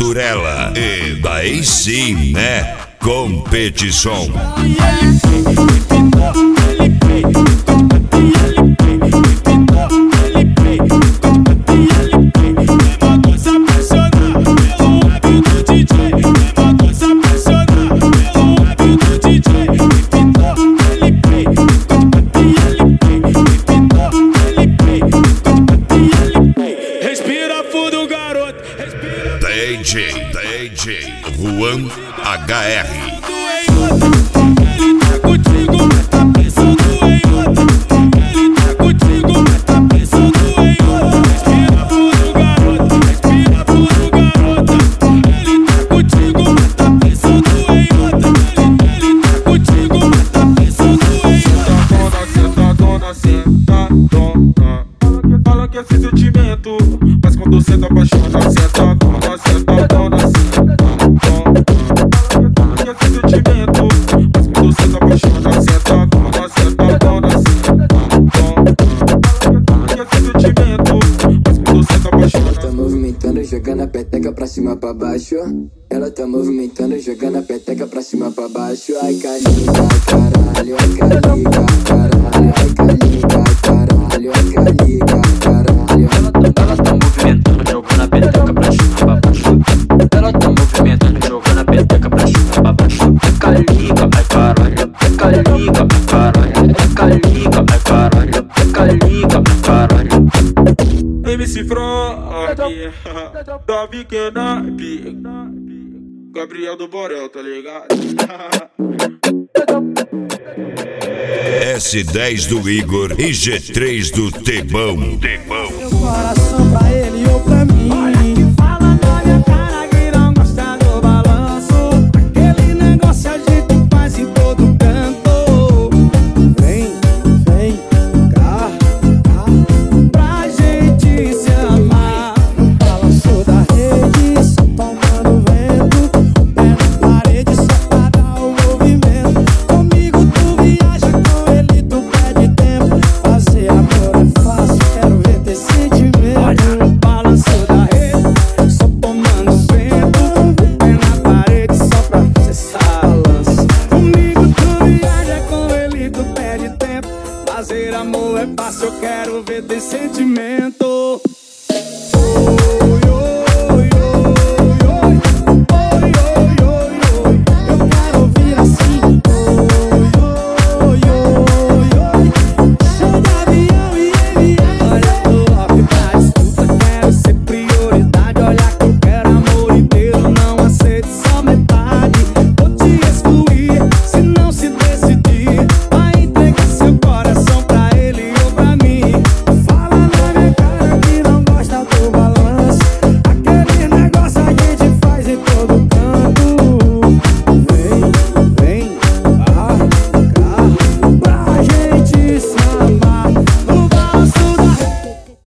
por ela. E daí sim, né? Competição. DJ Juan HR. Ele tá contigo, mas tá pensando em outra. Ele tá contigo, mas tá pensando em outra. Respira fundo, garota, respira fundo, garota. Ele tá contigo, mas tá pensando em outra. Ele tá contigo, mas tá pensando em outra. Sentadona, sentadona. Fala que é esse sentimento, mas quando cê tá apaixonado, sentadona, sentadona, sentadona. Fala que é esse sentimento, mas quando cê tá apaixonado, sentadona, sentadona, sentadona. Fala que é esse sentimento, mas quando cê tá apaixonado. Ela tá movimentando, jogando a peteca pra cima, pra baixo. Ela tá movimentando, jogando a peteca pra cima, pra baixo. Ai, caliga, caralho, ai, caliga, caralho, ai, caliga, caralho, ai, caliga, caralho. Ela tá movimentando, jogando a peteca pra cima, pra baixo. Ela tá movimentando, jogando a peteca pra cima, pra baixo. É caliga, ai, caralho, é caliga, ai, caralho, é caliga, ai, caralho, é caliga, ai, caralho. MC Frog, Davi Kenap, Gabriel do Borel, tá ligado? S10 do Igor e G3 do Tebão. Meu coração pra ele ou pra mim. Olha que fala na minha cara que não gosta do balanço. Aquele negócio a gente faz em todo canto. Vem, vem cá, cá, pra gente se amar. No balanço da rede, só tomando vento. O pé na parede só pra dar o movimento. Comigo tu viaja, com ele tu perde tempo. Fazer amor é fácil, quero ver ter sentimento. Olha no balanço da rede, só tomando vento. O pé na parede só pra cessar balanço. Comigo tu viaja, com ele tu perde tempo. Fazer amor é fácil, eu quero ver ter sentimento.